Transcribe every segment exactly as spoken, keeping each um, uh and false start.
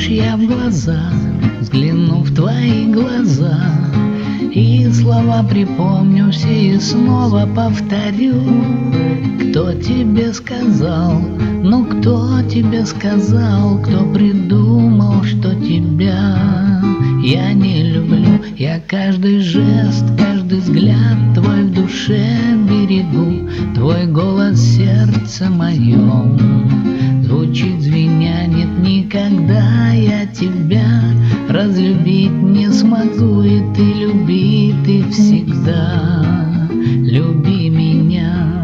лишь я в глаза взгляну в твои глаза, и слова припомню все и снова повторю. Кто тебе сказал, ну кто тебе сказал, кто придумал, что тебя я не люблю? Я каждый жест, каждый взгляд твой в душе берегу, твой голос в сердце моем звучит звеня. Нет, никогда я тебя разлюбить не смогу, и ты люби, ты всегда люби меня.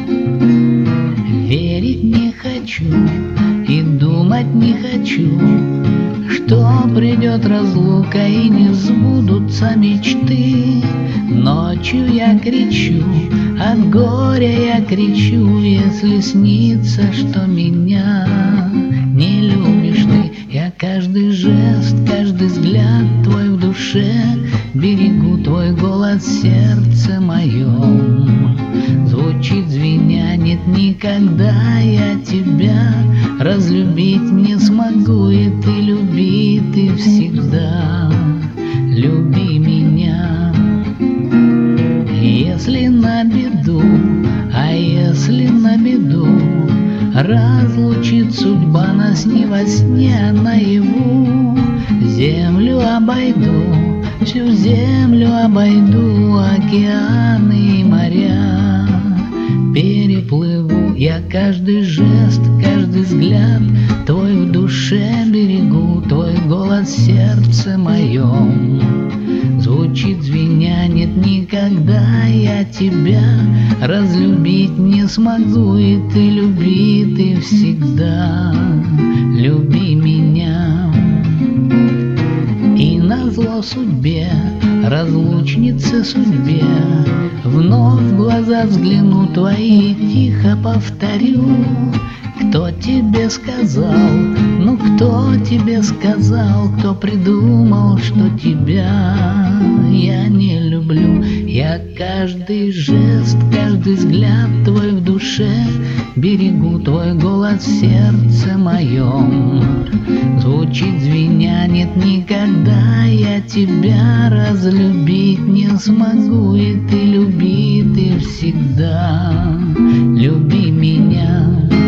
Верить не хочу и думать не хочу, что придет разлука и не сбудутся мечты. Ночью я кричу, от горя я кричу, если снится, что меня не любишь ты. Я каждый жест, каждый взгляд твой в душе берегу, твой голос в сердце моем звучит звеня. Нет, никогда я тебя разлюбить не смогу, и ты люби, ты всегда люби меня. Если на беду, а если на беду разлучит судьба нас не во сне, а наяву, землю обойду, всю землю обойду, океаны и моря переплыву. Я каждый жест, каждый взгляд твой в душе берегу, твой голос в сердце моем звучит звеня. Нет, никогда я тебя разлюбить не смогу, и ты люби, ты всегда люби меня. И назло судьбе, разлучнице судьбе, вновь в глаза взгляну твои, тихо повторю. Кто тебе сказал, ну кто тебе сказал, кто придумал, что тебя я не люблю? Я каждый жест, каждый взгляд твой в душе берегу, твой голос в сердце моем звучит звеня. Нет, никогда я тебя разлюбить не смогу, и ты люби, ты всегда люби меня.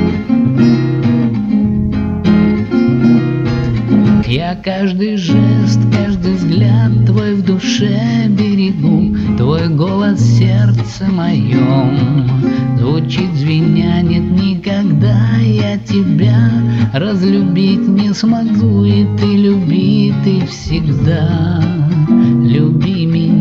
Я каждый жест, каждый взгляд твой в душе берегу, твой голос в сердце моем звучит звеня. Нет, никогда я тебя разлюбить не смогу, и ты люби, ты всегда люби меня.